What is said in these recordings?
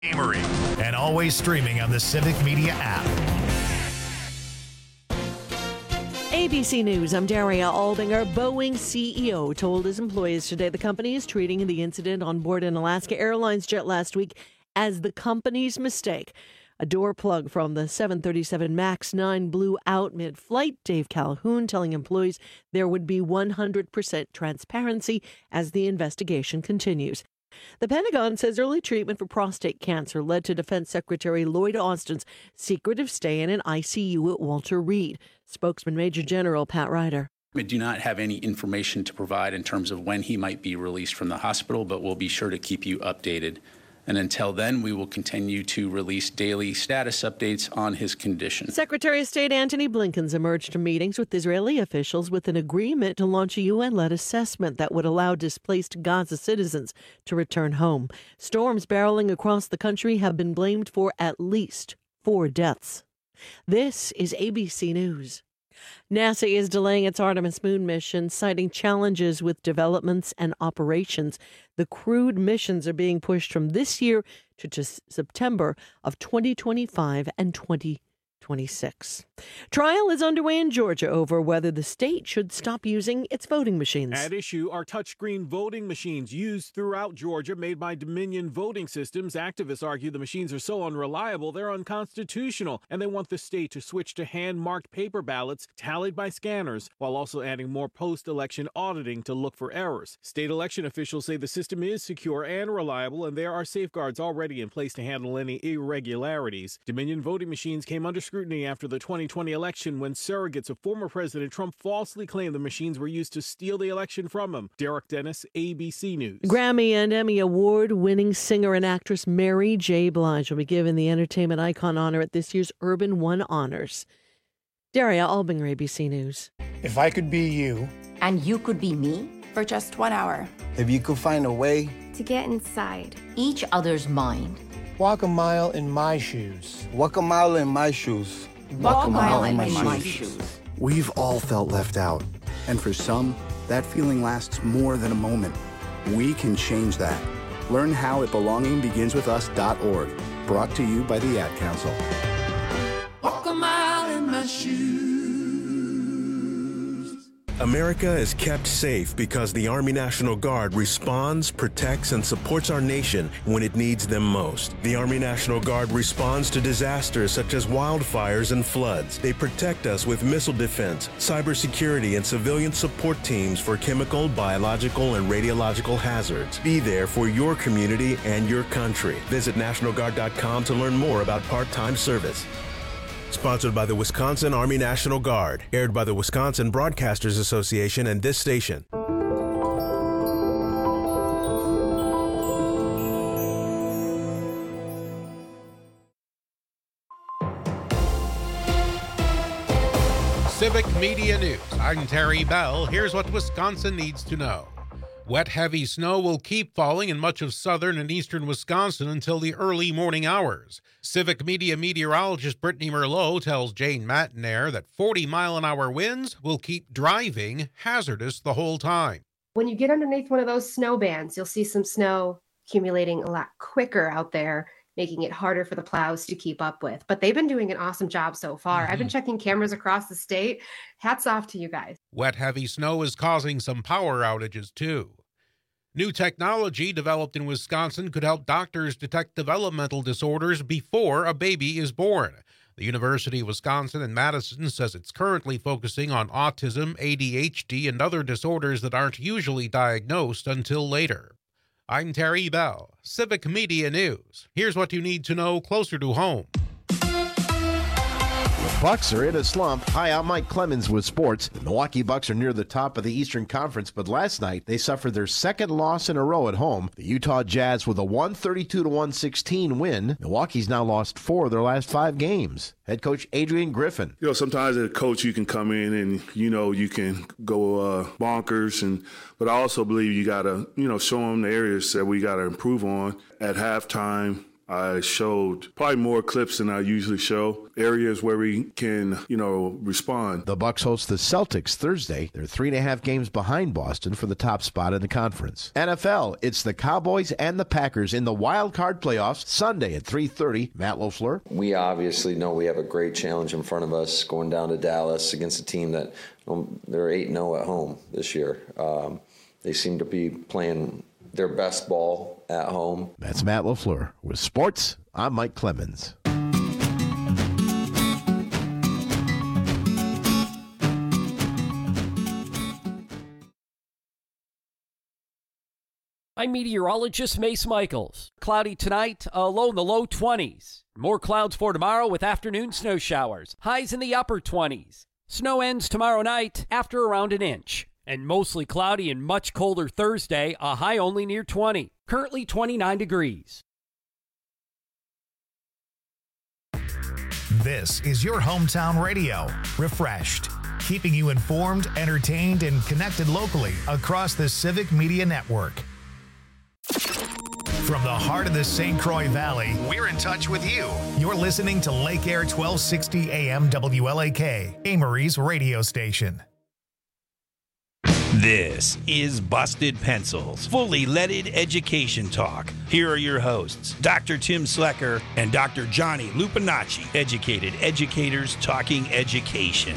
Amory, and always streaming on the Civic Media app. ABC News, I'm Daria Aldinger. Boeing CEO told his employees today the company is treating the incident on board an Alaska Airlines jet last week as the company's mistake. A door plug from the 737 MAX 9 blew out mid-flight. Dave Calhoun telling employees there would be 100% transparency as the investigation continues. The Pentagon says early treatment for prostate cancer led to Defense Secretary Lloyd Austin's secretive stay in an ICU at Walter Reed. Spokesman Major General Pat Ryder. We do not have any information to provide in terms of when he might be released from the hospital, but we'll be sure to keep you updated. And until then, we will continue to release daily status updates on his condition. Secretary of State Antony Blinken's emerged from meetings with Israeli officials with an agreement to launch a UN-led assessment that would allow displaced Gaza citizens to return home. Storms barreling across the country have been blamed for at least 4 deaths. This is ABC News. NASA is delaying its Artemis moon mission, citing challenges with developments and operations. The crewed missions are being pushed from this year to September of 2025 and 2026. Trial is underway in Georgia over whether the state should stop using its voting machines. At issue are touchscreen voting machines used throughout Georgia, made by Dominion Voting Systems. Activists argue the machines are so unreliable, they're unconstitutional, and they want the state to switch to hand-marked paper ballots tallied by scanners, while also adding more post-election auditing to look for errors. State election officials say the system is secure and reliable, and there are safeguards already in place to handle any irregularities. Dominion voting machines came under scrutiny after the 2020 election when surrogates of former President Trump falsely claimed the machines were used to steal the election from him. Derek Dennis, ABC News. Grammy and Emmy Award-winning singer and actress Mary J. Blige will be given the Entertainment Icon honor at this year's Urban One Honors. Daria Albinger, ABC News. If I could be you. And you could be me? For just 1 hour. If you could find a way to get inside each other's mind. Walk a mile in my shoes. Walk a mile in my shoes. Walk a mile in my shoes. We've all felt left out. And for some, that feeling lasts more than a moment. We can change that. Learn how at belongingbeginswithus.org. Brought to you by the Ad Council. Walk a mile in my shoes. America is kept safe because the Army National Guard responds, protects, and supports our nation when it needs them most. The Army National Guard responds to disasters such as wildfires and floods. They protect us with missile defense, cybersecurity, and civilian support teams for chemical, biological, and radiological hazards. Be there for your community and your country. Visit NationalGuard.com to learn more about part-time service. Sponsored by the Wisconsin Army National Guard. Aired by the Wisconsin Broadcasters Association and this station. Civic Media News. I'm Terry Bell. Here's what Wisconsin needs to know. Wet, heavy snow will keep falling in much of southern and eastern Wisconsin until the early morning hours. Civic Media meteorologist Brittany Merlot tells Jane Matinair that 40-mile-an-hour winds will keep driving hazardous the whole time. When you get underneath one of those snow bands, you'll see some snow accumulating a lot quicker out there, making it harder for the plows to keep up with. But they've been doing an awesome job so far. I've been checking cameras across the state. Hats off to you guys. Wet, heavy snow is causing some power outages, too. New technology developed in Wisconsin could help doctors detect developmental disorders before a baby is born. The University of Wisconsin in Madison says it's currently focusing on autism, ADHD, and other disorders that aren't usually diagnosed until later. I'm Terry Bell, Civic Media News. Here's what you need to know closer to home. Bucks are in a slump. Hi, I'm Mike Clemens with sports. The Milwaukee Bucks are near the top of the Eastern Conference, but last night they suffered their second loss in a row at home. The Utah Jazz with a 132-116 win. Milwaukee's now lost 4 of their last 5 games. Head coach Adrian Griffin. Sometimes as a coach you can come in and, you can go bonkers, but I also believe you got to, show them the areas that we got to improve on. At halftime, I showed probably more clips than I usually show, areas where we can, respond. The Bucks host the Celtics Thursday. They're 3.5 games behind Boston for the top spot in the conference. NFL, it's the Cowboys and the Packers in the wild card playoffs Sunday at 3:30. Matt LaFleur. We obviously know we have a great challenge in front of us going down to Dallas against a team that they're 8-0 at home this year. They seem to be playing their best ball at home. That's Matt LaFleur. With sports, I'm Mike Clemens. I'm meteorologist Mace Michaels. Cloudy tonight, low in the low 20s. More clouds for tomorrow with afternoon snow showers. Highs in the upper 20s. Snow ends tomorrow night after around an inch. And mostly cloudy and much colder Thursday, a high only near 20. Currently 29 degrees. This is your hometown radio, Refreshed, keeping you informed, entertained, and connected locally across the Civic Media Network. From the heart of the St. Croix Valley, we're in touch with you. You're listening to Lake Air 1260 AM WLAK, Amory's radio station. This is Busted Pencils, fully leaded education talk. Here are your hosts, Dr. Tim Slecker and Dr. Johnny Lupinacci, educated educators talking education.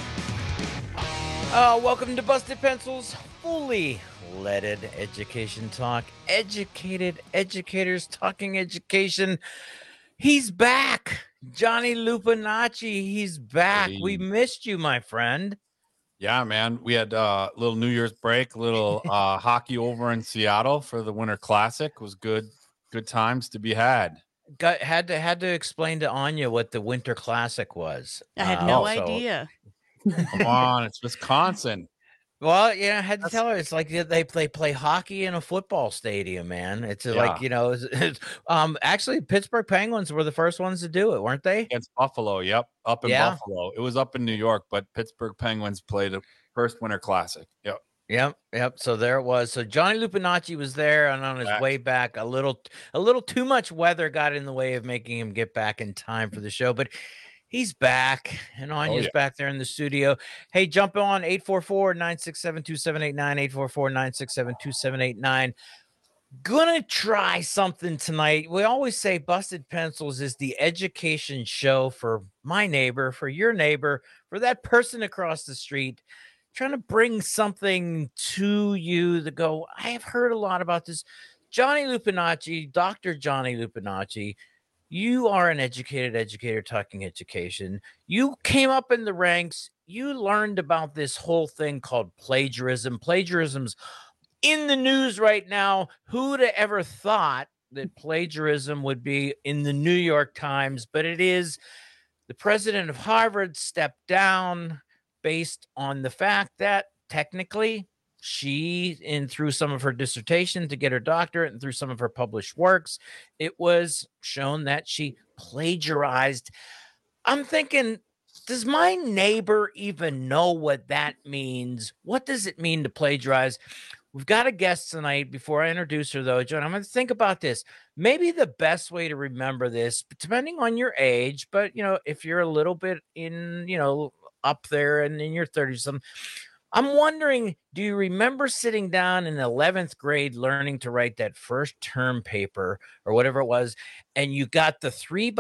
Welcome to Busted Pencils, fully leaded education talk. Educated educators talking education. He's back. Johnny Lupinacci, he's back. Hey. We missed you, my friend. Yeah, man. We had a little New Year's break, little hockey over in Seattle for the Winter Classic. It was good times to be had. Had to explain to Anya what the Winter Classic was. I had no idea. Come on, it's Wisconsin. Well, yeah, I had to tell her it's like they play hockey in a football stadium, man. It's like, actually Pittsburgh Penguins were the first ones to do it, weren't they? Against Buffalo, yep, up in Buffalo. It was up in New York, but Pittsburgh Penguins played the first Winter Classic. Yep. So there it was. So Johnny Lupinacci was there, and on his way back, a little too much weather got in the way of making him get back in time for the show, but he's back, and Anya's back there in the studio. Hey, jump on 844-967-2789, 844-967-2789. Gonna try something tonight. We always say Busted Pencils is the education show for my neighbor, for your neighbor, for that person across the street. Trying to bring something to you to go, I have heard a lot about this. Johnny Lupinacci, Dr. Johnny Lupinacci, you are an educated educator talking education. You came up in the ranks. You learned about this whole thing called plagiarism. Plagiarism's in the news right now. Who'd have ever thought that plagiarism would be in the New York Times? But it is. The president of Harvard stepped down based on the fact that technically she, through some of her dissertation to get her doctorate and through some of her published works, it was shown that she plagiarized. I'm thinking, does my neighbor even know what that means? What does it mean to plagiarize? We've got a guest tonight. Before I introduce her, though, John, I'm going to think about this. Maybe the best way to remember this, depending on your age, but, if you're a little bit in, up there and in your 30s, I'm wondering, do you remember sitting down in 11th grade learning to write that first term paper or whatever it was, and you got the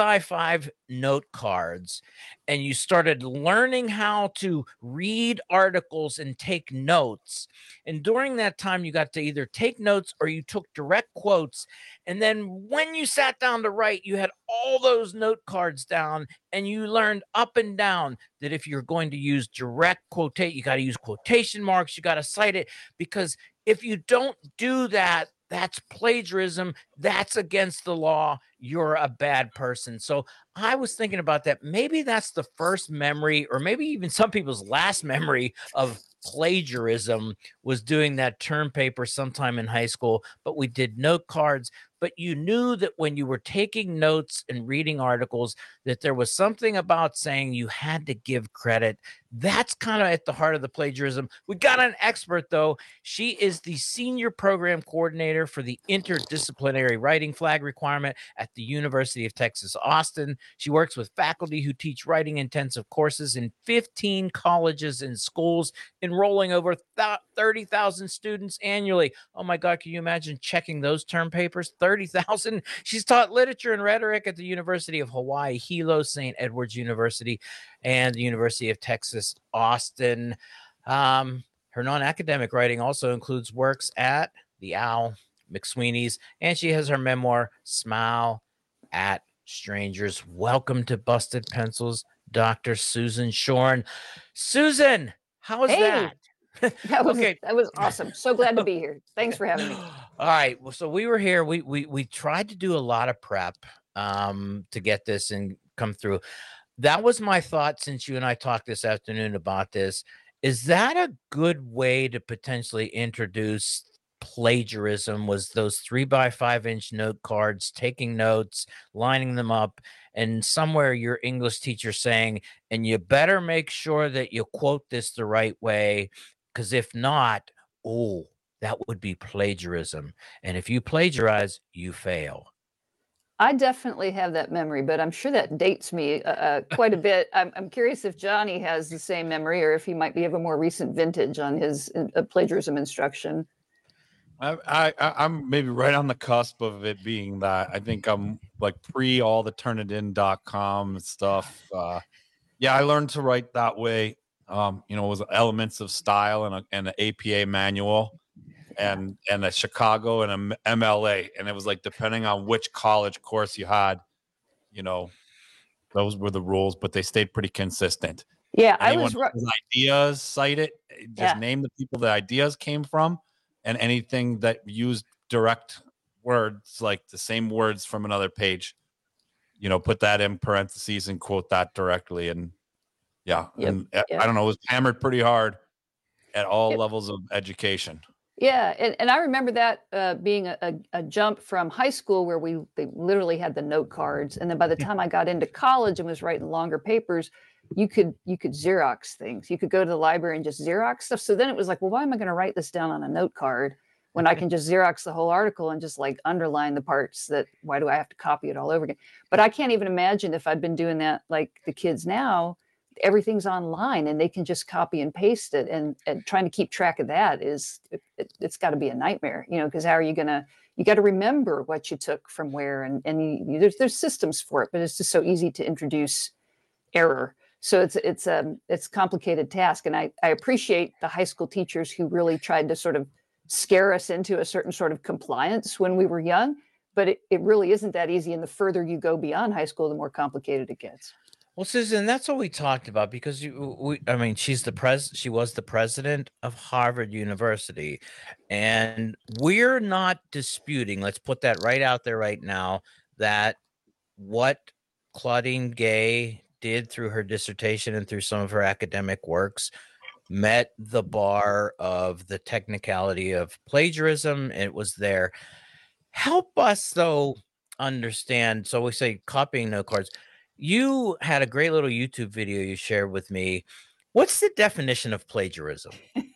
3x5 note cards, and you started learning how to read articles and take notes? And during that time, you got to either take notes or you took direct quotes. And then when you sat down to write, you had all those note cards down, and you learned up and down that if you're going to use direct quotate, you got to use quotation marks, you got to cite it, because if you don't do that, that's plagiarism. That's against the law. You're a bad person. So I was thinking about that. Maybe that's the first memory, or maybe even some people's last memory of plagiarism was doing that term paper sometime in high school, but we did note cards. But you knew that when you were taking notes and reading articles, that there was something about saying you had to give credit. That's kind of at the heart of the plagiarism. We got an expert, though. She is the senior program coordinator for the Interdisciplinary secondary writing flag requirement at the University of Texas, Austin. She works with faculty who teach writing intensive courses in 15 colleges and schools, enrolling over 30,000 students annually. Oh my God, can you imagine checking those term papers? 30,000. She's taught literature and rhetoric at the University of Hawaii, Hilo, St. Edward's University, and the University of Texas, Austin. Her non-academic writing also includes works at the Al McSweeney's, and she has her memoir, Smile at Strangers. Welcome to Busted Pencils, Dr. Susan Shorn. Susan, how is that? That was awesome. So glad to be here. Thanks for having me. All right. Well, so we were here. We tried to do a lot of prep to get this and come through. That was my thought since you and I talked this afternoon about this. Is that a good way to potentially introduce plagiarism? Was those 3x5-inch note cards, taking notes, lining them up, and somewhere your English teacher saying, and you better make sure that you quote this the right way, because if not, that would be plagiarism. And if you plagiarize, you fail. I definitely have that memory, but I'm sure that dates me quite a bit. I'm curious if Johnny has the same memory or if he might be of a more recent vintage on his plagiarism instruction. I'm maybe right on the cusp of it being that. I think I'm like pre all the turnitin.com stuff. Yeah, I learned to write that way. It was elements of style and an APA manual. And a Chicago and a MLA, and it was like depending on which college course you had, those were the rules, but they stayed pretty consistent. Yeah, Anyone whose ideas cite it, just name the people the ideas came from, and anything that used direct words, like the same words from another page, put that in parentheses and quote that directly. And I don't know, it was hammered pretty hard at all levels of education. Yeah, and I remember that being a jump from high school where they literally had the note cards, and then by the time I got into college and was writing longer papers, you could Xerox things. You could go to the library and just Xerox stuff. So then it was like, well, why am I going to write this down on a note card when I can just Xerox the whole article and just like underline the parts that? Why do I have to copy it all over again? But I can't even imagine if I'd been doing that like the kids now. Everything's online and they can just copy and paste it, and trying to keep track of that it's got to be a nightmare, because how are you got to remember what you took from where, and there's systems for it, but it's just so easy to introduce error. So it's a complicated task, and I appreciate the high school teachers who really tried to sort of scare us into a certain sort of compliance when we were young, but it really isn't that easy, and the further you go beyond high school, the more complicated it gets. Well, Susan, that's what we talked about, because she was the president of Harvard University, and we're not disputing, let's put that right out there right now, that what Claudine Gay did through her dissertation and through some of her academic works met the bar of the technicality of plagiarism. It was there. Help us, though, understand. So we say copying note cards. You had a great little YouTube video you shared with me. What's the definition of plagiarism?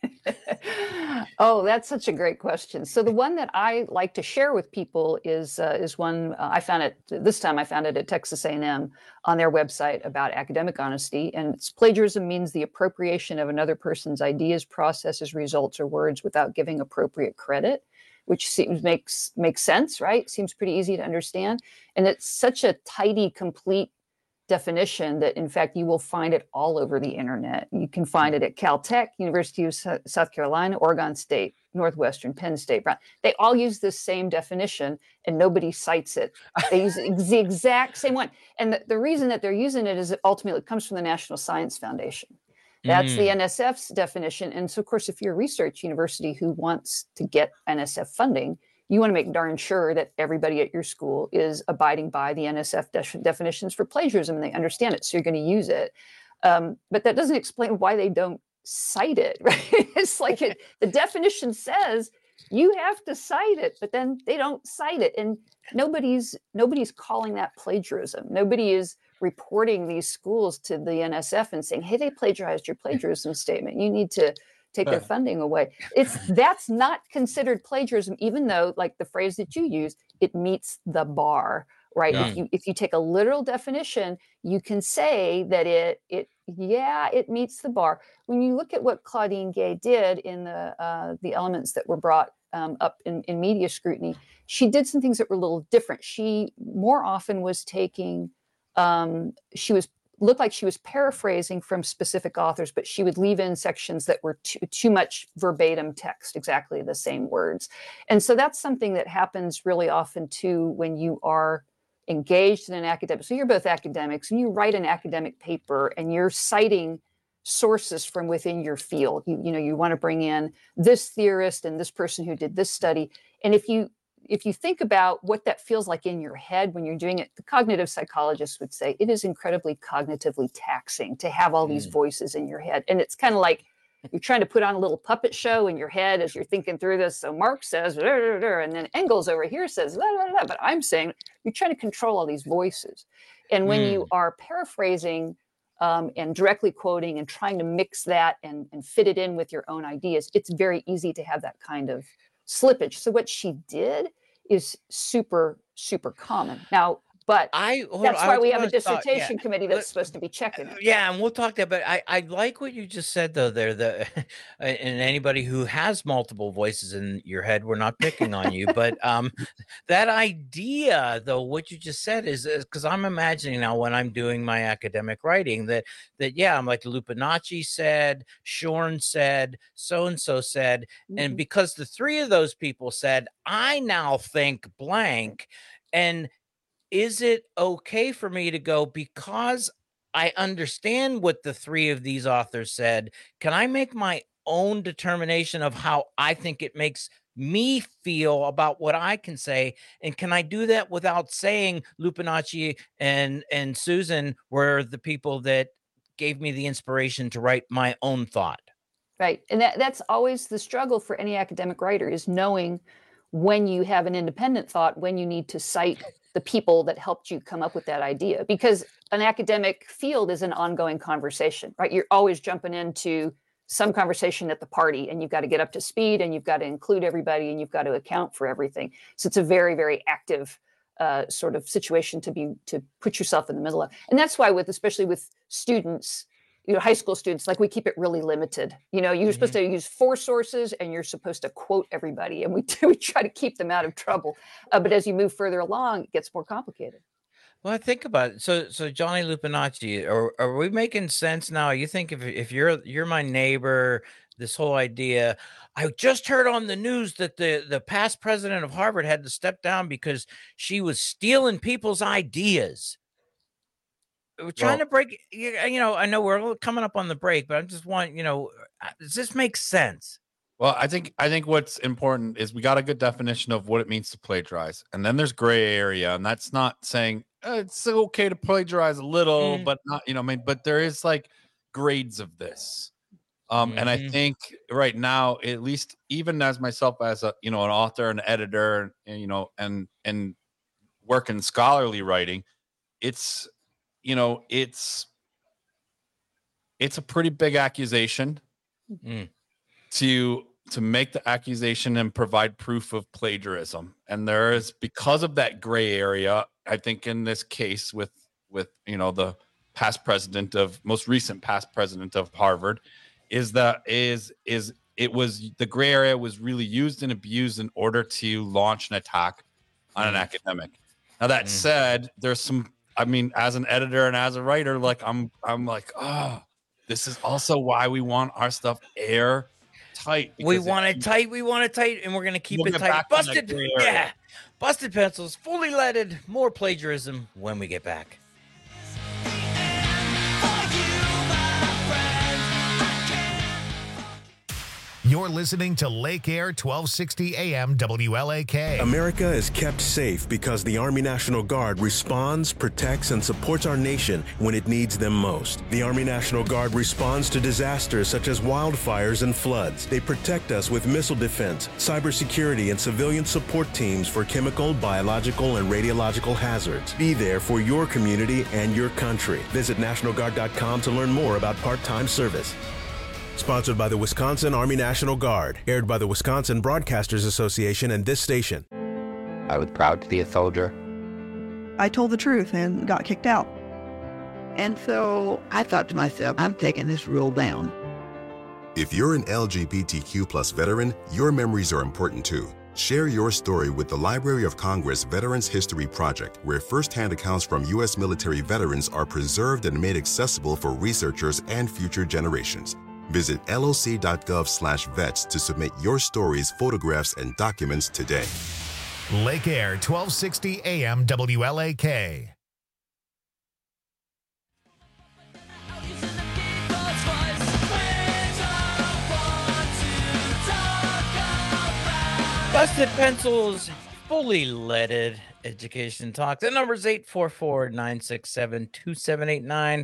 Oh, that's such a great question. So the one that I like to share with people is one I found it this time. I found it at Texas A&M on their website about academic honesty, and it's plagiarism means the appropriation of another person's ideas, processes, results, or words without giving appropriate credit, which makes sense, right? Seems pretty easy to understand, and it's such a tidy, complete definition that in fact you will find it all over the internet. You can find it at Caltech, University of South Carolina, Oregon State, Northwestern, Penn State. They all use this same definition and nobody cites it. They use the exact same one. And the reason that they're using it is ultimately it comes from the National Science Foundation. That's the NSF's definition. And so of course, if you're a research university who wants to get NSF funding, you want to make darn sure that everybody at your school is abiding by the NSF definitions for plagiarism and they understand it. So you're going to use it. But that doesn't explain why they don't cite it, right? It's like the definition says you have to cite it, but then they don't cite it. And nobody's calling that plagiarism. Nobody is reporting these schools to the NSF and saying, hey, they plagiarized your plagiarism statement. You need to take their funding away. That's not considered plagiarism, even though, like the phrase that you use, it meets the bar, right? Yeah. If you take a literal definition, you can say that it meets the bar. When you look at what Claudine Gay did in the elements that were brought up in media scrutiny, she did some things that were a little different. She more often was taking, looked like she was paraphrasing from specific authors, but she would leave in sections that were too much verbatim text, exactly the same words. And so that's something that happens really often too when you are engaged in an academic. So you're both academics and you write an academic paper and you're citing sources from within your field. You want to bring in this theorist and this person who did this study. And if you think about what that feels like in your head when you're doing it, the cognitive psychologists would say it is incredibly cognitively taxing to have all these voices in your head. And it's kind of like you're trying to put on a little puppet show in your head as you're thinking through this. So Marx says, and then Engels over here says, but I'm saying you're trying to control all these voices. And when you are paraphrasing and directly quoting and trying to mix that and fit it in with your own ideas, it's very easy to have that kind of slippage. So what she did is super, super common. Now, but that's why we have a dissertation committee that's supposed to be checking it. Yeah, and we'll talk that. But I like what you just said, though, there. And anybody who has multiple voices in your head, we're not picking on you. But that idea, though, what you just said is because I'm imagining now when I'm doing my academic writing that I'm like Lupinacci said, Shorn said, so-and-so said. And because the three of those people said, I now think blank. And is it okay for me to go, because I understand what the three of these authors said, can I make my own determination of how I think it makes me feel about what I can say? And can I do that without saying Lupinacci and Susan were the people that gave me the inspiration to write my own thought? Right. And that's always the struggle for any academic writer, is knowing when you have an independent thought, when you need to cite the people that helped you come up with that idea, because an academic field is an ongoing conversation, right? You're always jumping into some conversation at the party, and you've got to get up to speed, and you've got to include everybody, and you've got to account for everything. So it's a very, very active sort of situation to put yourself in the middle of. And that's why especially with students, high school students, like we keep it really limited. You're supposed to use 4 sources and you're supposed to quote everybody. And we try to keep them out of trouble. But as you move further along, it gets more complicated. Well, think about it. So Johnny Lupinacci, are we making sense now? You think if you're my neighbor, this whole idea, I just heard on the news that the past president of Harvard had to step down because she was stealing people's ideas. We're trying to break, I know we're coming up on the break, but I just want, does this make sense? Well, I think what's important is we got a good definition of what it means to plagiarize. And then there's gray area. And that's not saying it's okay to plagiarize a little, but not, but there is like grades of this. And I think right now, at least even as myself as a, an author, an editor, and work in scholarly writing, it's a pretty big accusation to make the accusation and provide proof of plagiarism. And there is, because of that gray area, I think in this case with the most recent past president of Harvard, it was the gray area was really used and abused in order to launch an attack on an academic. Now that said, there's some, as an editor and as a writer, like I'm like, this is also why we want our stuff airtight. We want it tight, and we're gonna keep it tight. Busted Pencils, fully leaded, more plagiarism when we get back. You're listening to Lake Air 1260 AM WLAK. America is kept safe because the Army National Guard responds, protects, and supports our nation when it needs them most. The Army National Guard responds to disasters such as wildfires and floods. They protect us with missile defense, cybersecurity, and civilian support teams for chemical, biological, and radiological hazards. Be there for your community and your country. Visit NationalGuard.com to learn more about part-time service. Sponsored by the Wisconsin Army National Guard. Aired by the Wisconsin Broadcasters Association and this station. I was proud to be a soldier. I told the truth and got kicked out. And so I thought to myself, I'm taking this rule down. If you're an LGBTQ plus veteran, your memories are important too. Share your story with the Library of Congress Veterans History Project, where firsthand accounts from U.S. military veterans are preserved and made accessible for researchers and future generations. Visit loc.gov/vets to submit your stories, photographs, and documents today. Lake Air, 1260 AM WLAK. Busted Pencils, fully leaded education talk. The number is 844-967-2789.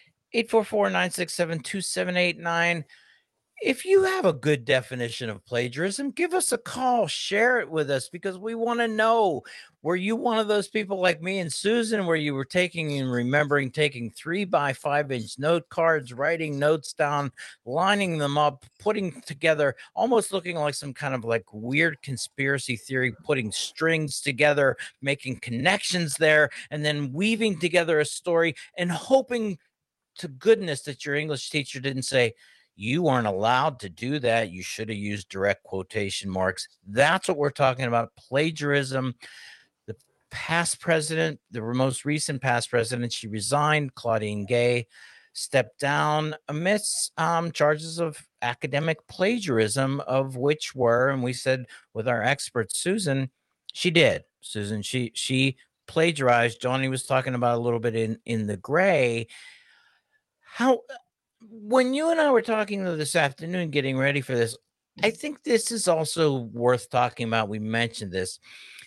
844-967-2789. If you have a good definition of plagiarism, give us a call, share it with us, because we want to know, were you one of those people like me and Susan where you were taking and remembering taking 3x5-inch note cards, writing notes down, lining them up, putting together, almost looking like some kind of like weird conspiracy theory, putting strings together, making connections there, and then weaving together a story and hoping to goodness that your English teacher didn't say, you weren't allowed to do that. You should have used direct quotation marks. That's what we're talking about. Plagiarism. The past president, the most recent past president, she resigned. Claudine Gay stepped down amidst charges of academic plagiarism, of which were, and we said with our expert Susan, she did. Susan, she plagiarized. Johnny was talking about a little bit in the gray. How, when you and I were talking this afternoon, getting ready for this, I think this is also worth talking about. We mentioned this.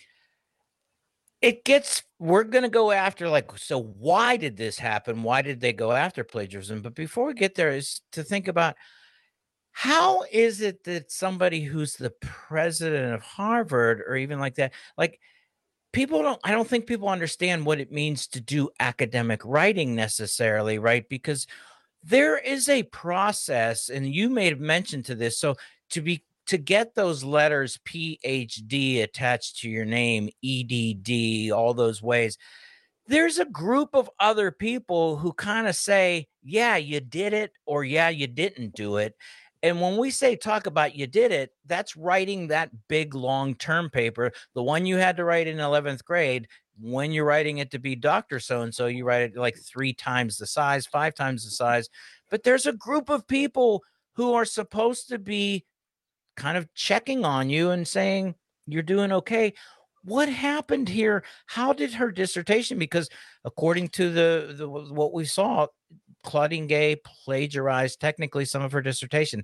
We're going to go after, like, so why did this happen? Why did they go after plagiarism? But before we get there is to think about, how is it that somebody who's the president of Harvard or even like that, like, I don't think people understand what it means to do academic writing necessarily, right? Because there is a process, and you may have mentioned to this. So to get those letters PhD attached to your name, EDD, all those ways, there's a group of other people who kind of say, yeah, you did it, or yeah, you didn't do it. And when we say talk about you did it, that's writing that big long-term paper, the one you had to write in 11th grade. When you're writing it to be Dr. So-and-so, you write it like 3 times the size, 5 times the size. But there's a group of people who are supposed to be kind of checking on you and saying you're doing okay. What happened here? How did her dissertation? Because according to the what we saw, Claudine Gay plagiarized technically some of her dissertation.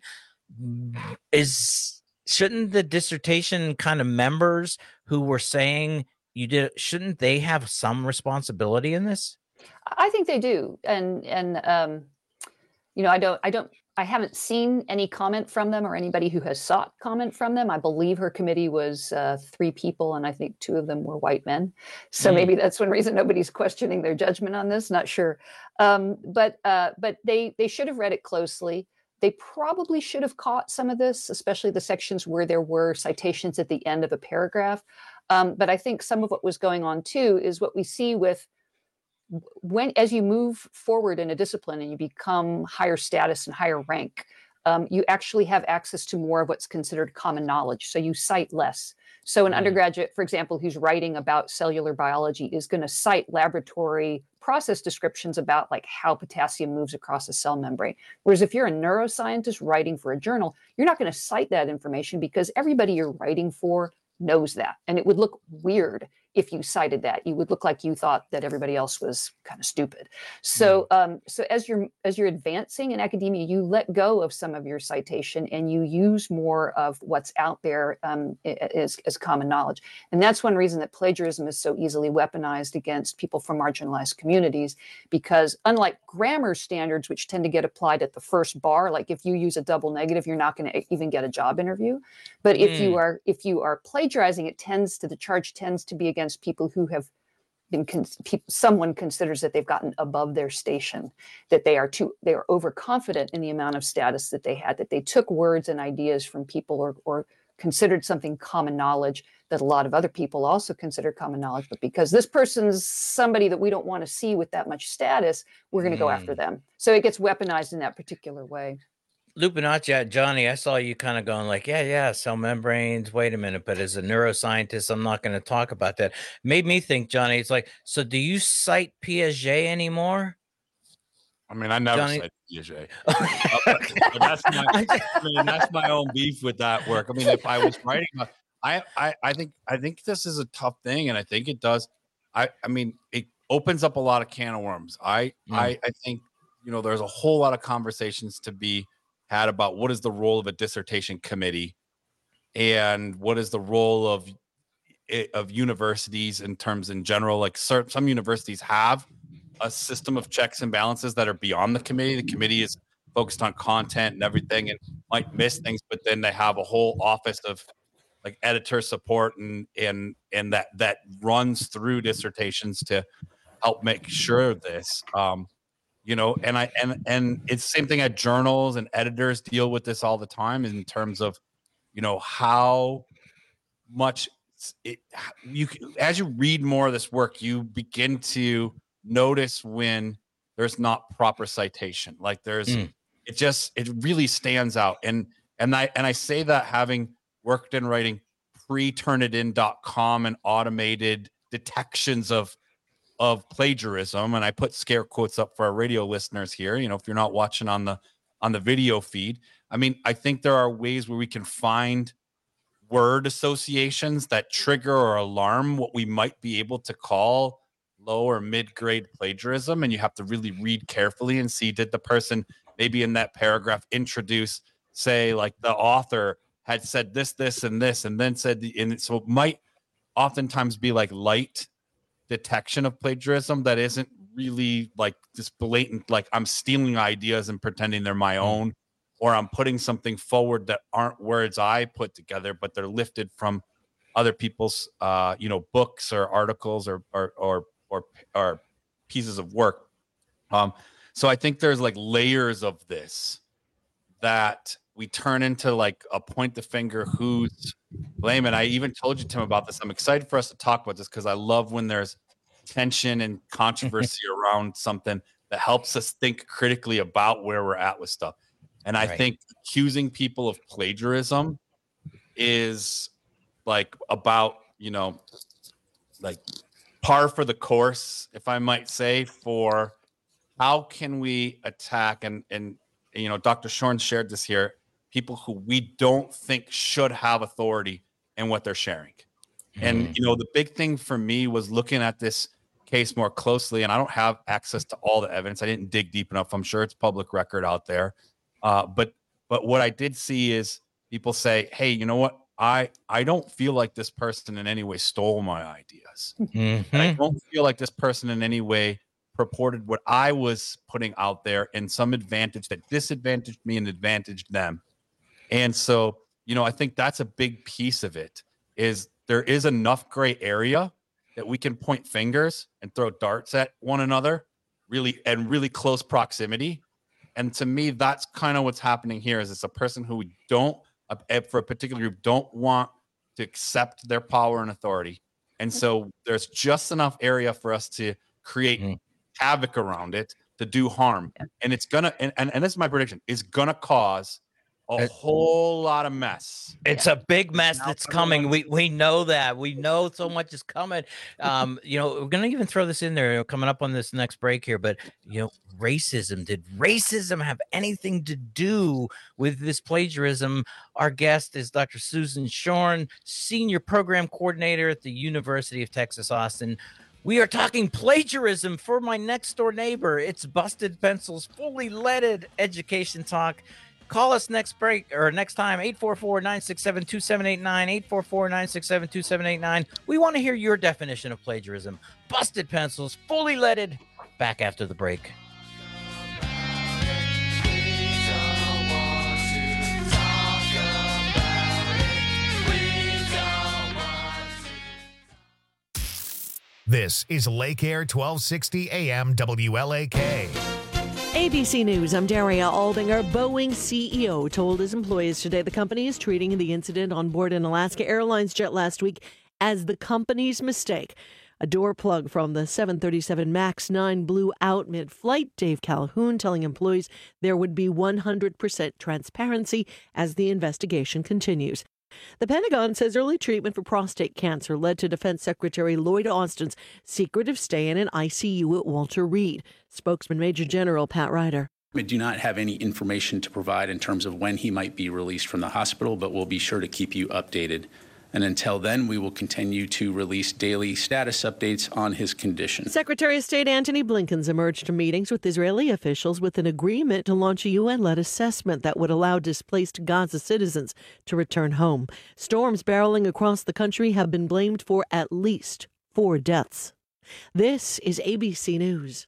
Shouldn't the dissertation kind of members who were saying you did, shouldn't they have some responsibility in this? I think they do. And I haven't seen any comment from them or anybody who has sought comment from them. I believe her committee was 3 people, and I think 2 of them were white men. So maybe that's one reason nobody's questioning their judgment on this. Not sure. But they should have read it closely. They probably should have caught some of this, especially the sections where there were citations at the end of a paragraph. But I think some of what was going on too is what we see with as you move forward in a discipline and you become higher status and higher rank, you actually have access to more of what's considered common knowledge. So you cite less. So an undergraduate, for example, who's writing about cellular biology is going to cite laboratory process descriptions about like how potassium moves across a cell membrane. Whereas if you're a neuroscientist writing for a journal, you're not going to cite that information because everybody you're writing for knows that. And it would look weird if you cited that. You would look like you thought that everybody else was kind of stupid. So so as you're advancing in academia, you let go of some of your citation and you use more of what's out there as common knowledge. And that's one reason that plagiarism is so easily weaponized against people from marginalized communities, because unlike grammar standards, which tend to get applied at the first bar, like if you use a double negative, you're not going to even get a job interview. But if you are plagiarizing, the charge tends to be against people who have someone considers that they've gotten above their station, that they are overconfident in the amount of status that they had, that they took words and ideas from people or considered something common knowledge that a lot of other people also consider common knowledge. But because this person's somebody that we don't want to see with that much status, we're going to go after them. So it gets weaponized in that particular way. Lupinacci, Johnny, I saw you kind of going like, yeah, cell membranes. Wait a minute. But as a neuroscientist, I'm not going to talk about that. Made me think, Johnny, it's like, so do you cite Piaget anymore? I mean, I never said Piaget. That's my own beef with that work. I mean, if I was writing, I think this is a tough thing, and I think it does. I mean, it opens up a lot of can of worms. I think, there's a whole lot of conversations to be had about what is the role of a dissertation committee and what is the role of universities in terms in general. Like some universities have a system of checks and balances that are beyond the committee. The committee is focused on content and everything and might miss things, but then they have a whole office of like editor support and that runs through dissertations to help make sure this, and it's the same thing at journals, and editors deal with this all the time in terms of, how much as you read more of this work, you begin to notice when there's not proper citation. Like it really stands out. And I say that having worked in writing pre-Turnitin.com and automated detections of plagiarism, and I put scare quotes up for our radio listeners here. If you're not watching on the video feed, I mean, I think there are ways where we can find word associations that trigger or alarm what we might be able to call low or mid-grade plagiarism, and you have to really read carefully and see, did the person maybe in that paragraph introduce, say, like the author had said this, and this, and then said and so it might oftentimes be like light detection of plagiarism that isn't really like this blatant, like I'm stealing ideas and pretending they're my own, or I'm putting something forward that aren't words I put together, but they're lifted from other people's books or articles or pieces of work. So I think there's like layers of this that we turn into like a point the finger who's blame. And I even told you, Tim, about this. I'm excited for us to talk about this because I love when there's tension and controversy around something that helps us think critically about where we're at with stuff. And I think accusing people of plagiarism is like about, like par for the course, if I might say, for how can we attack and Dr. Shorn shared this here, people who we don't think should have authority in what they're sharing. And, the big thing for me was looking at this case more closely, and I don't have access to all the evidence. I didn't dig deep enough. I'm sure it's public record out there. But what I did see is people say, hey, you know what? I don't feel like this person in any way stole my ideas. I don't feel like this person in any way purported what I was putting out there in some advantage that disadvantaged me and advantaged them. And so, I think that's a big piece of it, is there is enough gray area that we can point fingers and throw darts at one another really close proximity. And to me, that's kind of what's happening here. Is it's a person who we don't, for a particular group, don't want to accept their power and authority. And so there's just enough area for us to create havoc around it to do harm. And it's gonna, and this is my prediction, is gonna cause a whole lot of mess. It's a big mess that's coming. We know that. We know so much is coming. We're gonna even throw this in there coming up on this next break here. But racism. Did racism have anything to do with this plagiarism? Our guest is Dr. Susan Shorn, Senior Program Coordinator at the University of Texas, Austin. We are talking plagiarism for my next door neighbor. It's Busted Pencils, fully leaded education talk. Call us next break or next time, 844-967-2789, 844-967-2789. We want to hear your definition of plagiarism. Busted Pencils, fully leaded. Back after the break. This is Lake Air 1260 AM WLAK. ABC News, I'm Daria Aldinger. Boeing CEO told his employees today the company is treating the incident on board an Alaska Airlines jet last week as the company's mistake. A door plug from the 737 MAX 9 blew out mid-flight. Dave Calhoun telling employees there would be 100% transparency as the investigation continues. The Pentagon says early treatment for prostate cancer led to Defense Secretary Lloyd Austin's secretive stay in an ICU at Walter Reed. Spokesman Major General Pat Ryder. We do not have any information to provide in terms of when he might be released from the hospital, but we'll be sure to keep you updated. And until then, we will continue to release daily status updates on his condition. Secretary of State Antony Blinken's emerged from meetings with Israeli officials with an agreement to launch a UN-led assessment that would allow displaced Gaza citizens to return home. Storms barreling across the country have been blamed for at least 4 deaths. This is ABC News.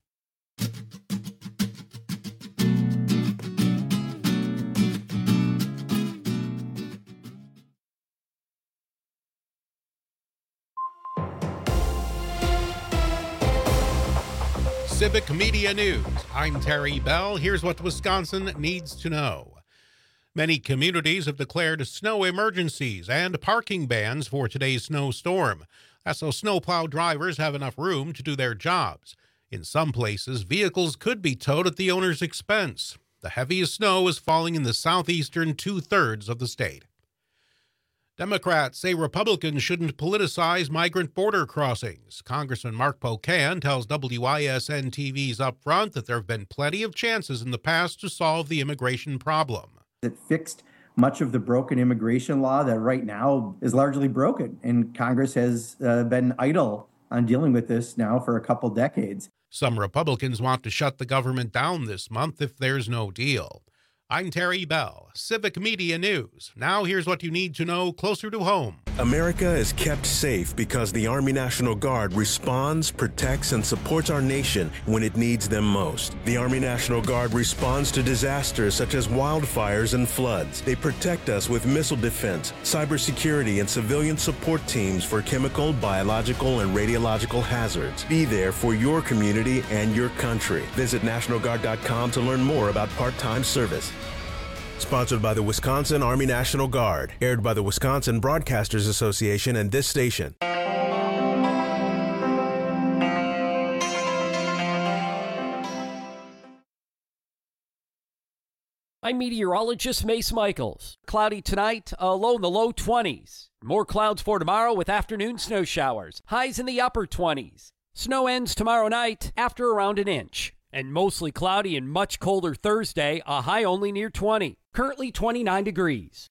Civic Media News. I'm Terry Bell. Here's what Wisconsin needs to know. Many communities have declared snow emergencies and parking bans for today's snowstorm. That's so snowplow drivers have enough room to do their jobs. In some places, vehicles could be towed at the owner's expense. The heaviest snow is falling in the southeastern 2/3 of the state. Democrats say Republicans shouldn't politicize migrant border crossings. Congressman Mark Pocan tells WISN-TV's Upfront that there have been plenty of chances in the past to solve the immigration problem. It fixed much of the broken immigration law that right now is largely broken, and Congress has been idle on dealing with this now for a couple decades. Some Republicans want to shut the government down this month if there's no deal. I'm Terry Bell, Civic Media News. Now here's what you need to know closer to home. America is kept safe because the Army National Guard responds, protects, and supports our nation when it needs them most. The Army National Guard responds to disasters such as wildfires and floods. They protect us with missile defense, cybersecurity, and civilian support teams for chemical, biological, and radiological hazards. Be there for your community and your country. Visit NationalGuard.com to learn more about part-time service. Sponsored by the Wisconsin Army National Guard. Aired by the Wisconsin Broadcasters Association and this station. I'm meteorologist Mace Michaels. Cloudy tonight, low in the low 20s. More clouds for tomorrow with afternoon snow showers. Highs in the upper 20s. Snow ends tomorrow night after around an inch. And mostly cloudy and much colder Thursday, a high only near 20. Currently 29 degrees.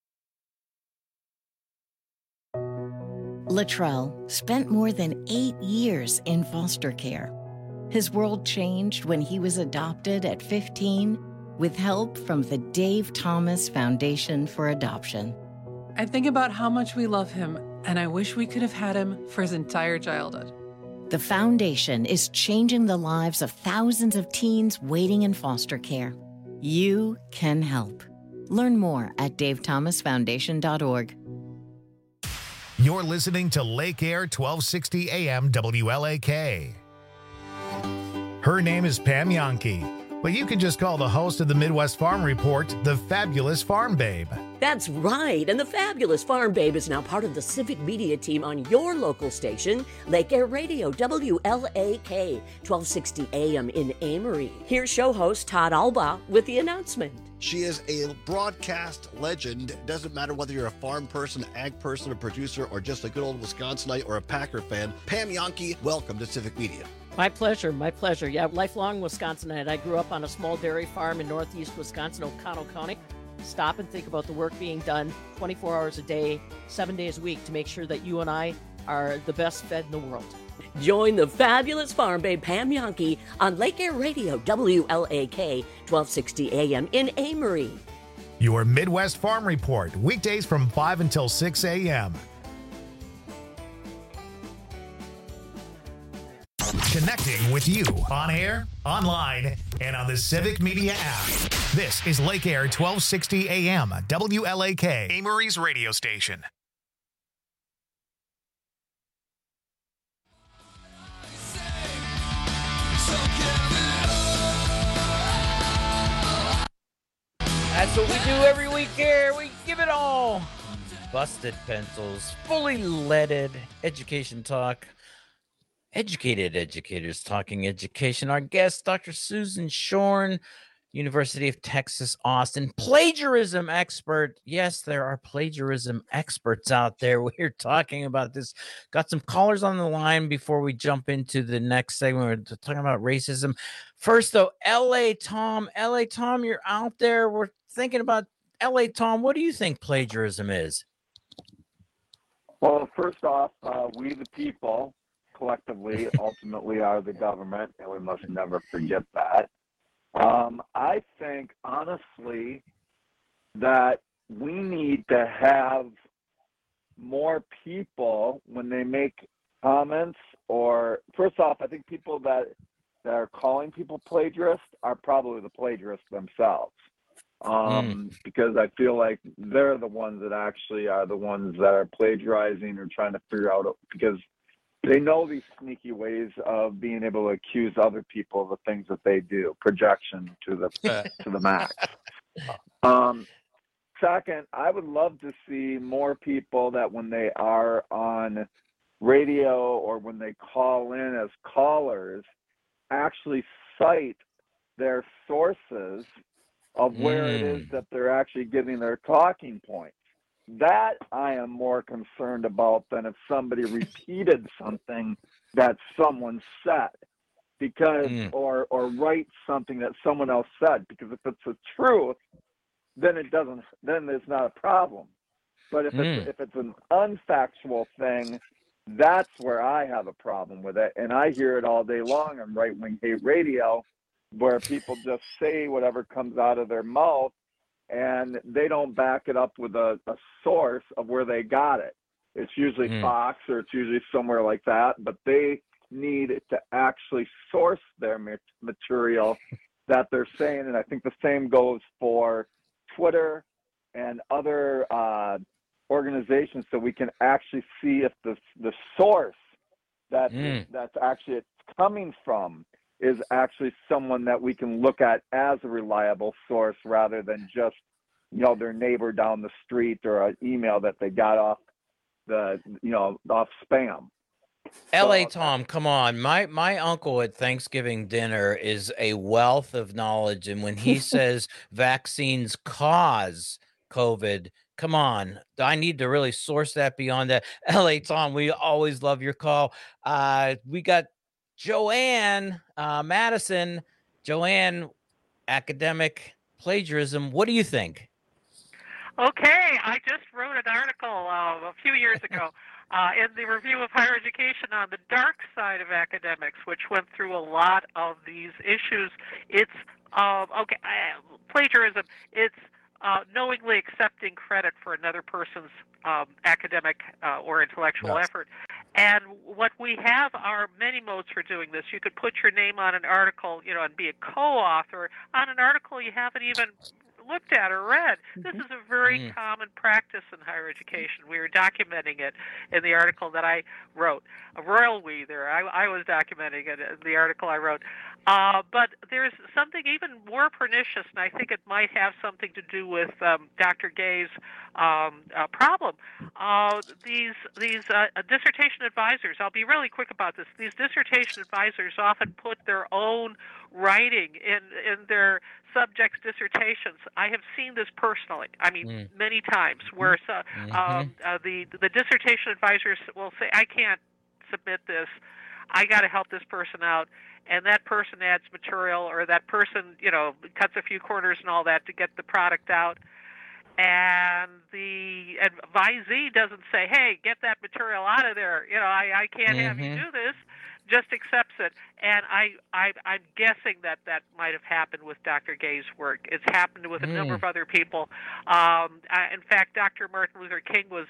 Latrell spent more than 8 years in foster care. His world changed when he was adopted at 15 with help from the Dave Thomas Foundation for Adoption. I think about how much we love him, and I wish we could have had him for his entire childhood. The foundation is changing the lives of thousands of teens waiting in foster care. You can help. Learn more at davethomasfoundation.org. You're listening to Lake Air 1260 AM WLAK. Her name is Pam Yankee, but you can just call the host of the Midwest Farm Report the Fabulous Farm Babe. That's right, and the Fabulous Farm Babe is now part of the Civic Media team on your local station, Lake Air Radio, WLAK, 1260 AM in Amory. Here's show host Todd Alba with the announcement. She is a broadcast legend. It doesn't matter whether you're a farm person, ag person, a producer, or just a good old Wisconsinite or a Packer fan. Pam Yankee, welcome to Civic Media. My pleasure, my pleasure. Yeah, lifelong Wisconsinite. I grew up on a small dairy farm in northeast Wisconsin, O'Connell County. Stop and think about the work being done 24 hours a day, 7 days a week to make sure that you and I are the best fed in the world. Join the Fabulous Farm Babe Pam Yankee on Lake Air Radio, WLAK, 1260 AM in Amory. Your Midwest Farm Report, weekdays from 5 until 6 a.m. Connecting with you on air, online, and on the Civic Media app. This is Lake Air 1260 AM, WLAK, Amory's radio station. That's what we do every week here. We give it all. Busted Pencils, fully leaded education talk. Educated educators talking education. Our guest, Dr. Susan Shorn, University of Texas, Austin, plagiarism expert. Yes, there are plagiarism experts out there. We're talking about this. Got some callers on the line before we jump into the next segment. We're talking about racism. First, though, LA Tom. LA Tom, you're out there. We're thinking about LA Tom. What do you think plagiarism is? Well, first off, we the people collectively ultimately are the government, and we must never forget that. I think, honestly, that we need to have more people when they make comments, or first off, I think people that are calling people plagiarists are probably the plagiarists themselves. Because I feel like they're the ones that actually are the ones that are plagiarizing or trying to figure out, because they know these sneaky ways of being able to accuse other people of the things that they do, projection to the max. Second, I would love to see more people that when they are on radio or when they call in as callers, actually cite their sources of where it is that they're actually getting their talking points. That I am more concerned about than if somebody repeated something that someone said, because or write something that someone else said, because if it's the truth, then it's not a problem. But if it's an unfactual thing, that's where I have a problem with it. And I hear it all day long on Right Wing Hate Radio, where people just say whatever comes out of their mouth, and they don't back it up with a source of where they got it. It's usually Fox, or it's usually somewhere like that, but they need to actually source their material that they're saying. And I think the same goes for Twitter and other organizations, so we can actually see if the source that's actually it's coming from is actually someone that we can look at as a reliable source, rather than just, their neighbor down the street or an email that they got off off spam. LA Tom, come on. My uncle at Thanksgiving dinner is a wealth of knowledge, and when he says vaccines cause COVID, come on. I need to really source that beyond that. LA Tom, we always love your call. We got Joanne Madison. Joanne, academic plagiarism. What do you think? Okay, I just wrote an article a few years ago in the Review of Higher Education on the dark side of academics, which went through a lot of these issues. It's plagiarism. It's knowingly accepting credit for another person's academic or intellectual effort. And what we have are many modes for doing this. You could put your name on an article, and be a co-author on an article you haven't even looked at or read. This is a very common practice in higher education. We were documenting it in the article that I wrote. A royal we there. I was documenting it in the article I wrote. But there's something even more pernicious, and I think it might have something to do with Dr. Gay's problem. These dissertation advisors, I'll be really quick about this. These dissertation advisors often put their own writing in their subjects' dissertations. I have seen this personally. I mean, many times, where the dissertation advisors will say, "I can't submit this. I got to help this person out," and that person adds material, or that person, cuts a few corners and all that to get the product out. And the advisee doesn't say, "Hey, get that material out of there. I can't have you do this." Just accepts it. And I'm guessing that might have happened with Dr. Gay's work. It's happened with a number of other people. In fact, Dr. Martin Luther King was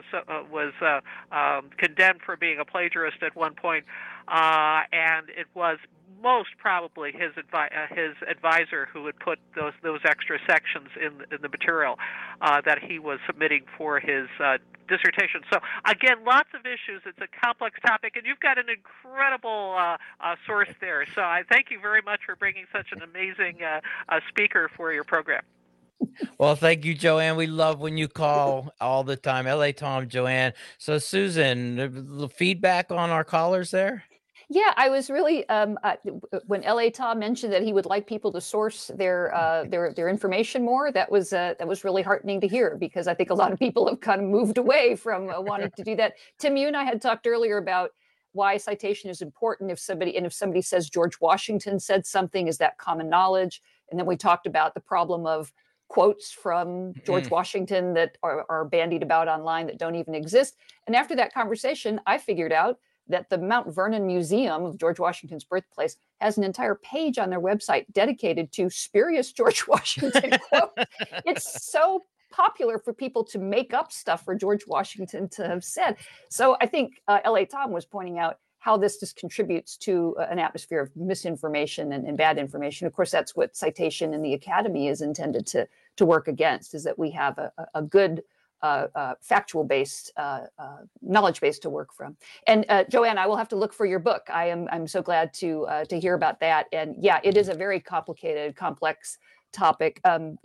condemned for being a plagiarist at one point, and it was most probably his advisor who would put those extra sections in the material that he was submitting for his dissertation. So again, lots of issues. It's a complex topic, and you've got an incredible source there. So I thank you very much for bringing such an amazing speaker for your program. Well, thank you, Joanne. We love when you call all the time. LA Tom, Joanne. So, Susan, the feedback on our callers there? Yeah, I was really when LA Tom mentioned that he would like people to source their information more. That was really heartening to hear, because I think a lot of people have kind of moved away from wanting to do that. Tim, you and I had talked earlier about why citation is important. If somebody says George Washington said something, is that common knowledge? And then we talked about the problem of quotes from George Washington that are bandied about online that don't even exist. And after that conversation, I figured out that the Mount Vernon Museum of George Washington's birthplace has an entire page on their website dedicated to spurious George Washington quotes. It's so popular for people to make up stuff for George Washington to have said. So I think LA Tom was pointing out how this just contributes to an atmosphere of misinformation and bad information. Of course, that's what citation in the academy is intended to work against, is that we have a good factual based, knowledge base to work from. And Joanne, I will have to look for your book. I'm so glad to hear about that. And yeah, it is a very complicated, complex topic.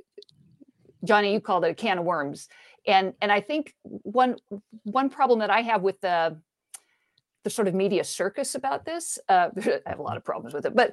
Johnny, you called it a can of worms. And I think one problem that I have with the sort of media circus about this, I have a lot of problems with it, but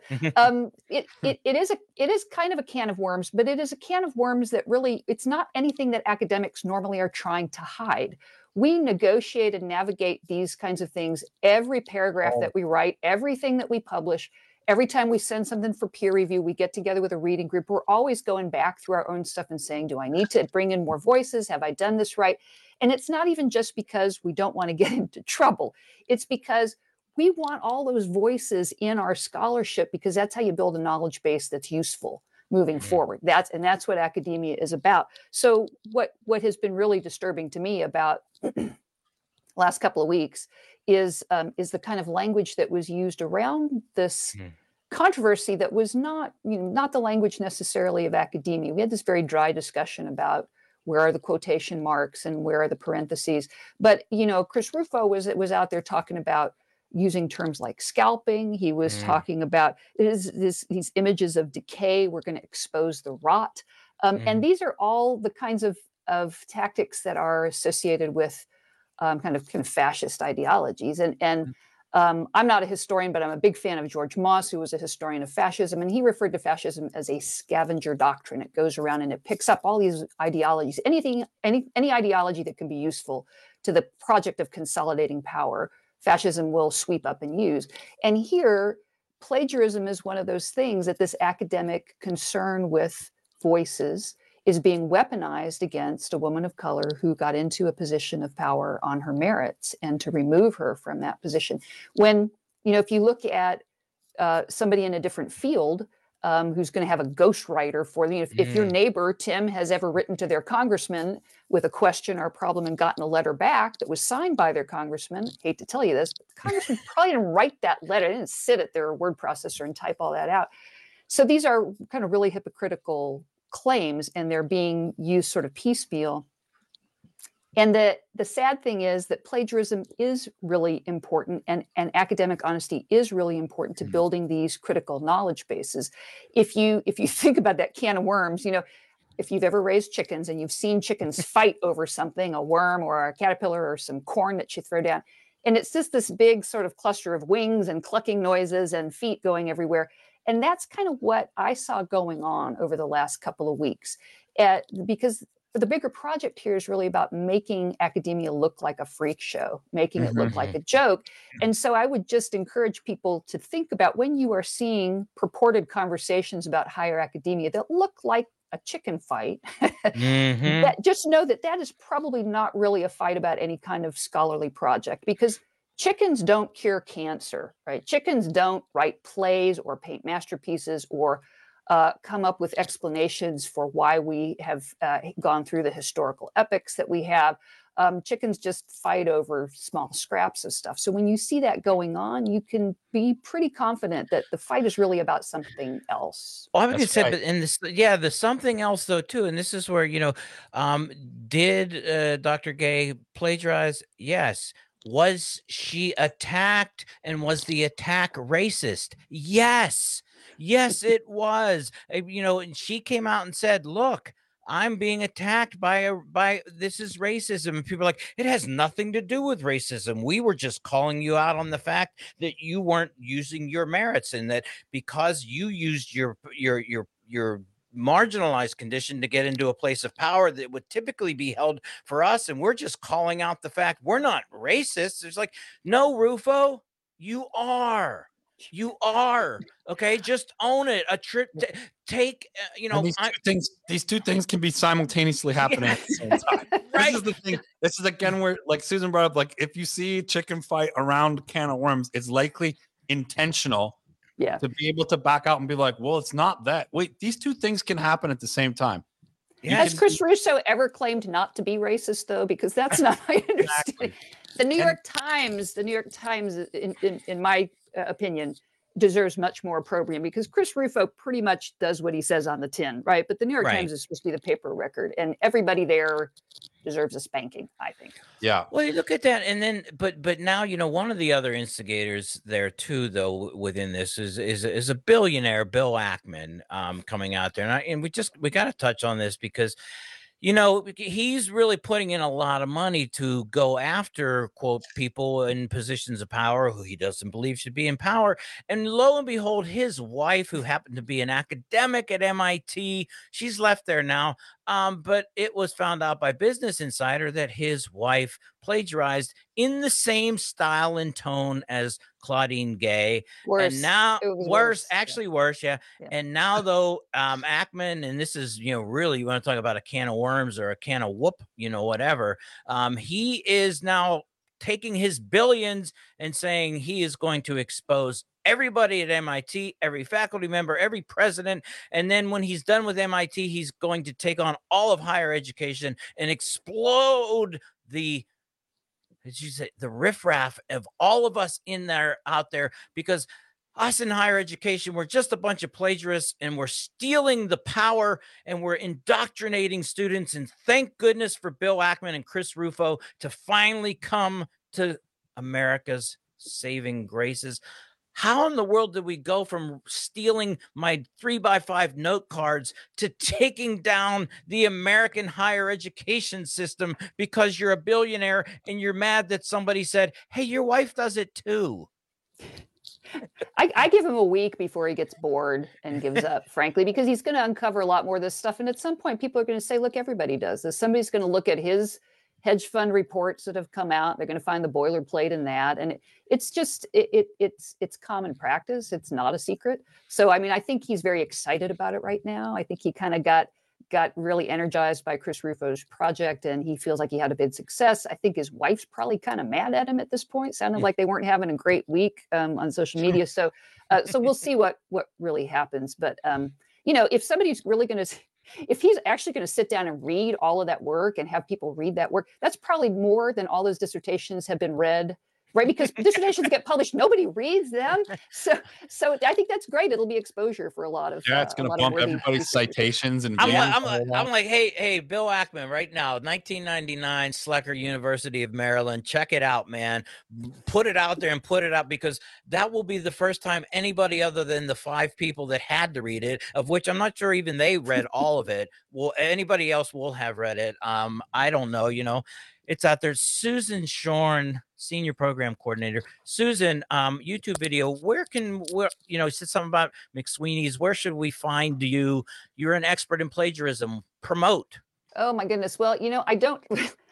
it is kind of a can of worms, but it is a can of worms that really, it's not anything that academics normally are trying to hide. We negotiate and navigate these kinds of things every paragraph that we write, everything that we publish. Every time we send something for peer review, we get together with a reading group. We're always going back through our own stuff and saying, do I need to bring in more voices? Have I done this right? And it's not even just because we don't want to get into trouble. It's because we want all those voices in our scholarship, because that's how you build a knowledge base that's useful moving forward. That's what academia is about. So what has been really disturbing to me about last couple of weeks is the kind of language that was used around this controversy that was not the language necessarily of academia. We had this very dry discussion about where are the quotation marks and where are the parentheses. But Chris Rufo was out there talking about using terms like scalping. He was talking about these images of decay. We're going to expose the rot, and these are all the kinds of tactics that are associated with kind of fascist ideologies. And I'm not a historian, but I'm a big fan of George Moss, who was a historian of fascism. And he referred to fascism as a scavenger doctrine. It goes around and it picks up all these ideologies, any ideology that can be useful to the project of consolidating power, fascism will sweep up and use. And here, plagiarism is one of those things that this academic concern with voices is being weaponized against a woman of color who got into a position of power on her merits, and to remove her from that position. When, if you look at somebody in a different field who's going to have a ghostwriter for them, if your neighbor, Tim, has ever written to their congressman with a question or a problem and gotten a letter back that was signed by their congressman, hate to tell you this, but the congressman probably didn't write that letter, they didn't sit at their word processor and type all that out. So these are kind of really hypocritical claims, and they're being used sort of piecemeal. And the sad thing is that plagiarism is really important, and academic honesty is really important to building these critical knowledge bases. If you think about that can of worms, if you've ever raised chickens and you've seen chickens fight over something, a worm or a caterpillar or some corn that you throw down, and it's just this big sort of cluster of wings and clucking noises and feet going everywhere. And that's kind of what I saw going on over the last couple of weeks, because the bigger project here is really about making academia look like a freak show, making it look like a joke. And so I would just encourage people to think about, when you are seeing purported conversations about higher academia that look like a chicken fight, that just know that is probably not really a fight about any kind of scholarly project, because chickens don't cure cancer, right? Chickens don't write plays or paint masterpieces or come up with explanations for why we have gone through the historical epics that we have. Chickens just fight over small scraps of stuff. So when you see that going on, you can be pretty confident that the fight is really about something else. Well, I would say, but in this, there's something else though too, and this is where did Dr. Gay plagiarize? Yes. Was she attacked, and was the attack racist? Yes, it was. And she came out and said, look, I'm being attacked by this is racism. And people are like, it has nothing to do with racism. We were just calling you out on the fact that you weren't using your merits, and that because you used your marginalized condition to get into a place of power that would typically be held for us, and we're just calling out the fact we're not racist. It's like, no, Rufo, you are. You are. Okay, just own it. A trip take these two things can be simultaneously happening at the same time. Right. This is the thing. This is again where, like Susan brought up, like if you see chicken fight around a can of worms, it's likely intentional. Yeah. To be able to back out and be like, well, it's not that. Wait, these two things can happen at the same time. Has Chris Russo ever claimed not to be racist, though? Because that's not how I understand. Exactly. The New York Times, in my opinion, deserves much more opprobrium, because Chris Rufo pretty much does what he says on the tin, right? But the New York Times is supposed to be the paper record, and everybody there deserves a spanking, I think. Yeah. Well, you look at that, and then, but now, you know, one of the other instigators there too, though, within this is a billionaire, Bill Ackman, coming out there, and we got to touch on this because, you know, he's really putting in a lot of money to go after, quote, people in positions of power who he doesn't believe should be in power. And lo and behold, his wife, who happened to be an academic at MIT, she's left there now. But it was found out by Business Insider that his wife plagiarized in the same style and tone as Claudine Gay. Worse. And now worse. Yeah. And now, though, Ackman, and this is, you know, really, you want to talk about a can of worms or a can of whoop, you know, whatever. He is now taking his billions and saying he is going to expose everybody at MIT, every faculty member, every president. And then when he's done with MIT, he's going to take on all of higher education and explode the riffraff of all of us out there, because us in higher education, we're just a bunch of plagiarists, and we're stealing the power, and we're indoctrinating students. And thank goodness for Bill Ackman and Chris Rufo to finally come to America's saving graces. How in the world did we go from stealing my 3x5 note cards to taking down the American higher education system because you're a billionaire and you're mad that somebody said, hey, your wife does it too? I give him a week before he gets bored and gives up, frankly, because he's going to uncover a lot more of this stuff. And at some point, people are going to say, look, everybody does this. Somebody's going to look at his hedge fund reports that have come out. They're going to find the boilerplate in that. And it's just, it's common practice. It's not a secret. So, I mean, I think he's very excited about it right now. I think he kind of got really energized by Chris Rufo's project, and he feels like he had a big success. I think his wife's probably kind of mad at him at this point. Sounded like they weren't having a great week on social media. So we'll see what really happens. But, you know, if somebody's really going to, if he's actually going to sit down and read all of that work and have people read that work, that's probably more than all those dissertations have been read, right? Because dissertations get published, nobody reads them. So I think that's great. It'll be exposure for a lot of it's going to bump everybody's citations and I'm like, hey, Bill Ackman, right now, 1999, Schlechter University of Maryland. Check it out, man. Put it out there and put it out, because that will be the first time anybody other than the 5 people that had to read it, of which I'm not sure even they read all of it, anybody else will have read it. I don't know, you know. It's out there. Susan Shorn, Senior Program Coordinator. Susan, YouTube video. Where you know, said something about McSweeney's. Where should we find you? You're an expert in plagiarism. Promote. Oh my goodness. Well, you know, I don't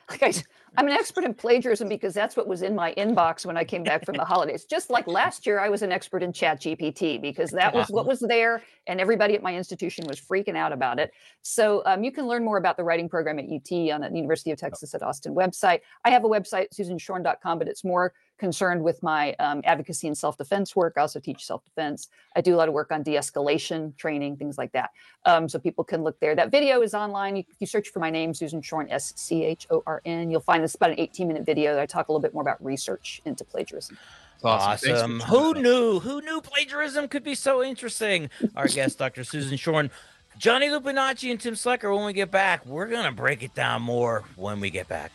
I'm an expert in plagiarism because that's what was in my inbox when I came back from the holidays. Just like last year, I was an expert in ChatGPT because that was what was there, and everybody at my institution was freaking out about it. So you can learn more about the writing program at UT on the University of Texas at Austin website. I have a website, susanshorn.com, but it's more concerned with my advocacy and self-defense work. I also teach self-defense. I do a lot of work on de-escalation training, things like that. So people can look there. That video is online. If you search for my name, Susan Shorn, SCHORN, you'll find this about an 18-minute video that I talk a little bit more about research into plagiarism. Awesome. Who knew plagiarism could be so interesting? Our guest, Dr. Susan Shorn. Johnny Lupinacci and Tim Schlechter, when we get back, we're going to break it down more when we get back.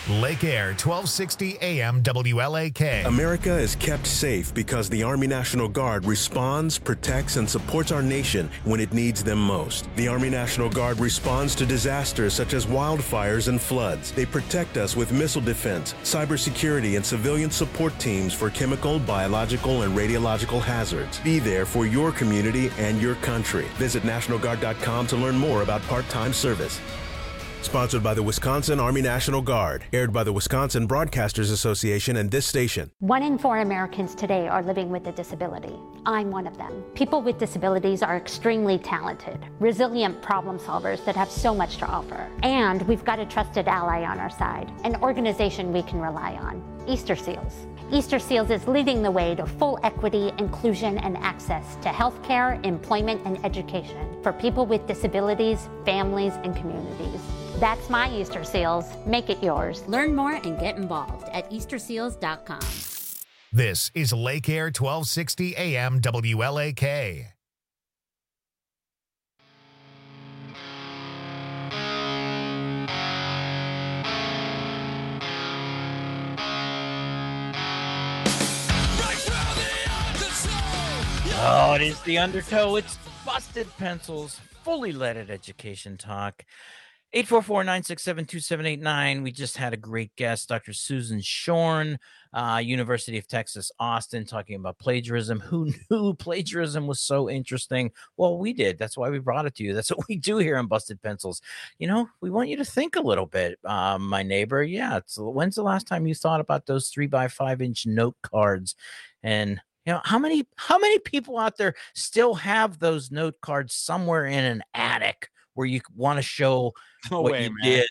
Lake Air, 1260 AM WLAK. America is kept safe because the Army National Guard responds, protects, and supports our nation when it needs them most. The Army National Guard responds to disasters such as wildfires and floods. They protect us with missile defense, cybersecurity, and civilian support teams for chemical, biological, and radiological hazards. Be there for your community and your country. Visit NationalGuard.com to learn more about part-time service. Sponsored by the Wisconsin Army National Guard. Aired by the Wisconsin Broadcasters Association and this station. 1 in 4 Americans today are living with a disability. I'm one of them. People with disabilities are extremely talented, resilient problem solvers that have so much to offer. And we've got a trusted ally on our side, an organization we can rely on, Easter Seals. Easter Seals is leading the way to full equity, inclusion, and access to healthcare, employment, and education for people with disabilities, families, and communities. That's my Easter Seals. Make it yours. Learn more and get involved at easterseals.com. This is Lake Air 1260 AM WLAK. Oh, it is the Undertow. It's Busted Pencils, fully leaded education talk. 844-967-2789. We just had a great guest, Dr. Susan Shorn, University of Texas, Austin, talking about plagiarism. Who knew plagiarism was so interesting? Well, we did. That's why we brought it to you. That's what we do here on Busted Pencils. You know, we want you to think a little bit, my neighbor. Yeah, when's the last time you thought about those 3x5-inch note cards? And you know, how many people out there still have those note cards somewhere in an attic where you want to show what you did?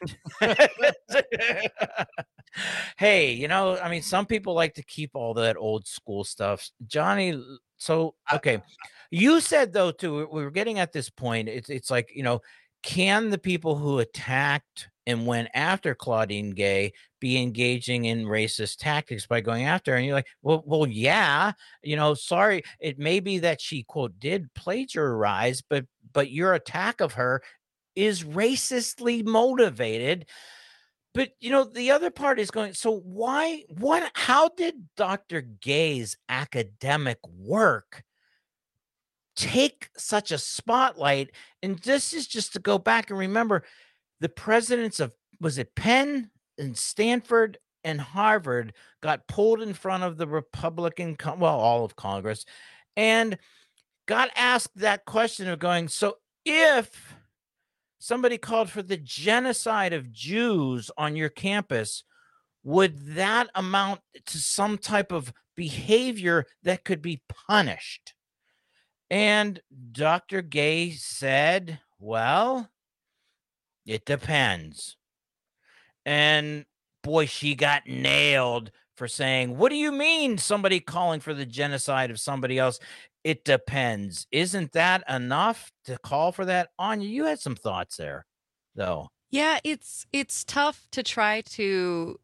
Hey, you know, I mean, some people like to keep all that old school stuff. Johnny, so, okay. You said, though, too, we were getting at this point, it's like, you know, can the people who attacked and went after Claudine Gay be engaging in racist tactics by going after her? And you're like, well, yeah, you know, sorry. It may be that she, quote, did plagiarize, but your attack of her is racistly motivated. But, you know, the other part is going, so how did Dr. Gay's academic work take such a spotlight? And this is just to go back and remember the presidents of, was it Penn and Stanford and Harvard got pulled in front of the Republican, all of Congress, and got asked that question of going, so if somebody called for the genocide of Jews on your campus, would that amount to some type of behavior that could be punished? And Dr. Gay said, well, it depends. And boy, she got nailed for saying, what do you mean somebody calling for the genocide of somebody else? It depends. Isn't that enough to call for that? Anya, you had some thoughts there, though. Yeah, it's tough to try to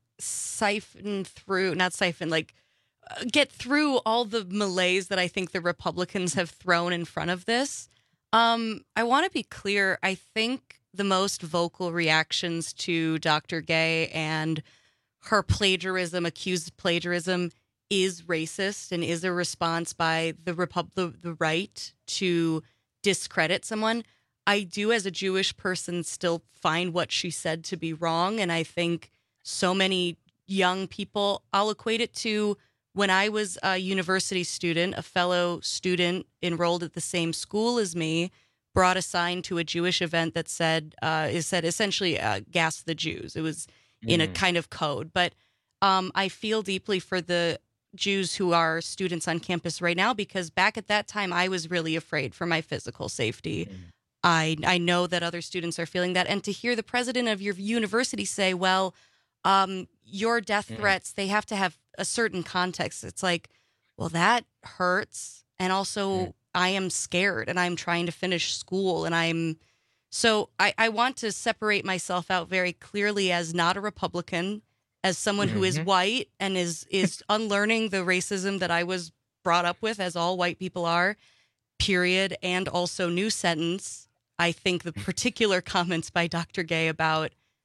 get through all the malaise that I think the Republicans have thrown in front of this. I want to be clear. I think the most vocal reactions to Dr. Gay and her plagiarism, accused plagiarism, is racist and is a response by the right to discredit someone. I do, as a Jewish person, still find what she said to be wrong. And I think so many young people, I'll equate it to when I was a university student, a fellow student enrolled at the same school as me, brought a sign to a Jewish event that said essentially gas the Jews. It was in a kind of code. But I feel deeply for the Jews who are students on campus right now, because back at that time, I was really afraid for my physical safety. I know that other students are feeling that. And to hear the president of your university say, well, your death threats, they have to have a certain context. It's like, well, that hurts. And also, I am scared and I'm trying to finish school. And I want to separate myself out very clearly as not a Republican, as someone who is white and is unlearning the racism that I was brought up with, as all white people are, period. And also, new sentence, I think the particular comments by Dr. Gay about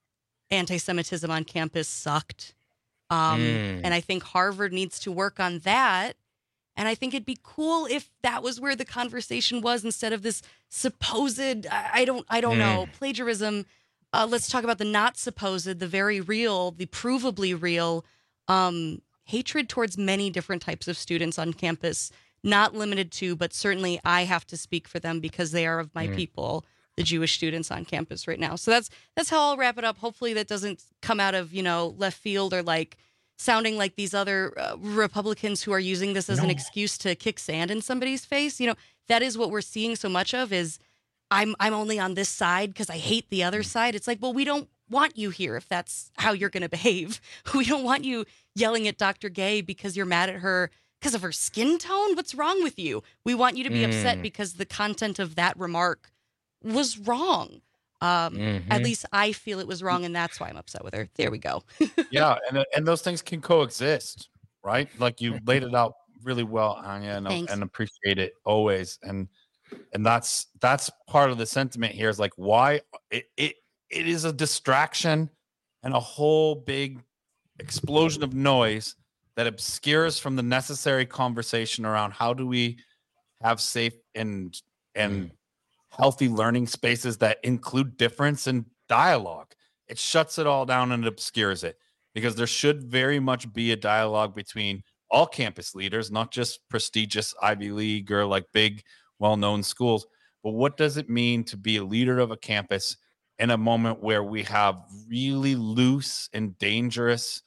anti-Semitism on campus sucked. And I think Harvard needs to work on that. And I think it'd be cool if that was where the conversation was instead of this supposed, I don't know, plagiarism. Let's talk about the not supposed, the very real, the provably real hatred towards many different types of students on campus, not limited to, but certainly I have to speak for them because they are of my people, the Jewish students on campus right now. So that's how I'll wrap it up. Hopefully that doesn't come out of, left field or like sounding like these other Republicans who are using this as an excuse to kick sand in somebody's face. That is what we're seeing so much of is I'm only on this side because I hate the other side. It's like, well, we don't want you here if that's how you're going to behave. We don't want you yelling at Dr. Gay because you're mad at her because of her skin tone. What's wrong with you? We want you to be upset because the content of that remark was wrong. At least I feel it was wrong, and that's why I'm upset with her. There we go. Yeah, and those things can coexist, right? Like you laid it out really well, Anya, and appreciate it always. And that's part of the sentiment here is like why it is a distraction and a whole big explosion of noise that obscures from the necessary conversation around how do we have safe and healthy learning spaces that include difference and dialogue. It shuts it all down and obscures it because there should very much be a dialogue between all campus leaders, not just prestigious Ivy League or like big, well-known schools. But what does it mean to be a leader of a campus in a moment where we have really loose and dangerous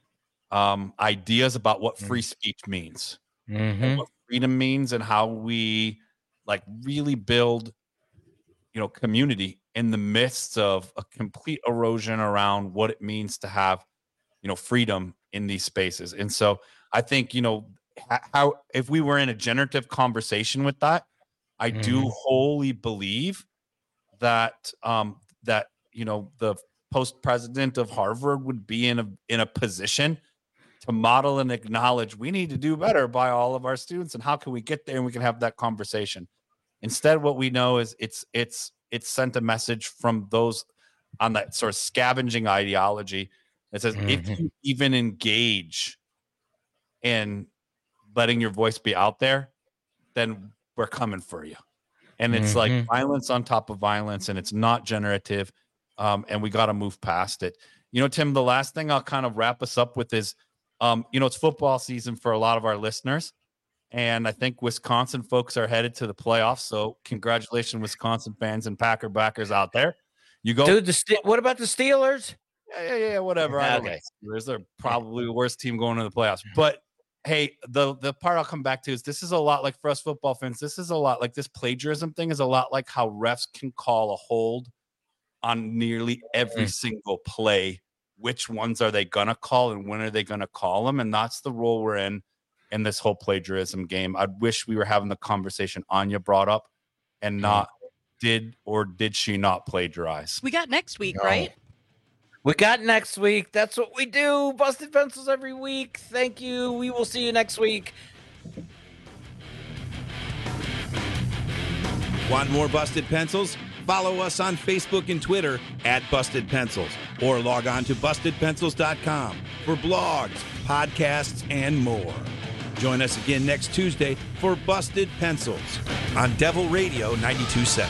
ideas about what free speech means, and what freedom means, and how we like really build community in the midst of a complete erosion around what it means to have, freedom in these spaces. And so I think, how, if we were in a generative conversation with that, I do wholly believe that, the post president of Harvard would be in a position to model and acknowledge we need to do better by all of our students. And how can we get there? And we can have that conversation. Instead, what we know is it's sent a message from those on that sort of scavenging ideology that says if you even engage in letting your voice be out there, then we're coming for you. And it's like violence on top of violence, and it's not generative. And we got to move past it. Tim, the last thing I'll kind of wrap us up with is, it's football season for a lot of our listeners. And I think Wisconsin folks are headed to the playoffs. So congratulations, Wisconsin fans and Packer backers out there. You go. Dude, what about the Steelers? Yeah, whatever. Okay. They're probably the worst team going to the playoffs. But hey, the part I'll come back to is this is a lot like for us football fans. This is a lot like this plagiarism thing is a lot like how refs can call a hold on nearly every single play. Which ones are they going to call and when are they going to call them? And that's the role we're in this whole plagiarism game. I wish we were having the conversation Anya brought up and not did she not plagiarize? We got next week, right? We got next week. That's what we do. Busted Pencils every week. Thank you. We will see you next week. Want more Busted Pencils? Follow us on Facebook and Twitter at Busted Pencils, or log on to BustedPencils.com for blogs, podcasts, and more. Join us again next Tuesday for Busted Pencils on Devil Radio 92.7.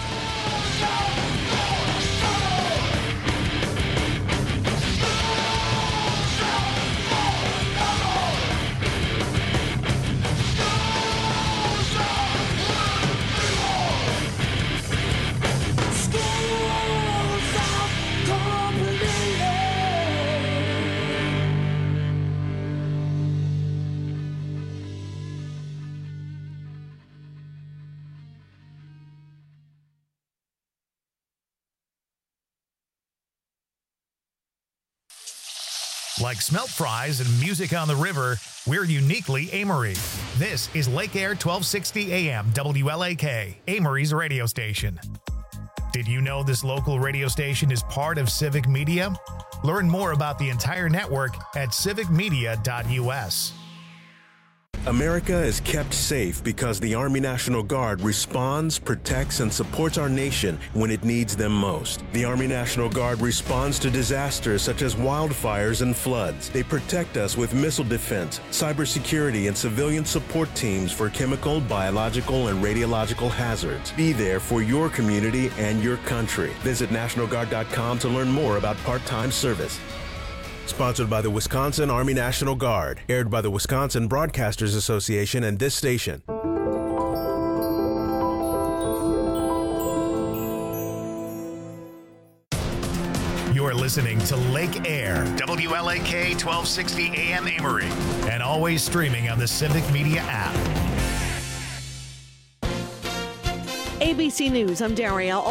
Like smelt fries and music on the river, we're uniquely Amory. This is Lake Air 1260 AM WLAK, Amory's radio station. Did you know this local radio station is part of Civic Media? Learn more about the entire network at civicmedia.us. America is kept safe because the Army National Guard responds, protects, and supports our nation when it needs them most. The Army National Guard responds to disasters such as wildfires and floods. They protect us with missile defense, cybersecurity, and civilian support teams for chemical, biological, and radiological hazards. Be there for your community and your country. Visit NationalGuard.com to learn more about part-time service. Sponsored by the Wisconsin Army National Guard. Aired by the Wisconsin Broadcasters Association and this station. You're listening to Lake Air, WLAK 1260 AM Amory, and always streaming on the Civic Media app. ABC News, I'm Daria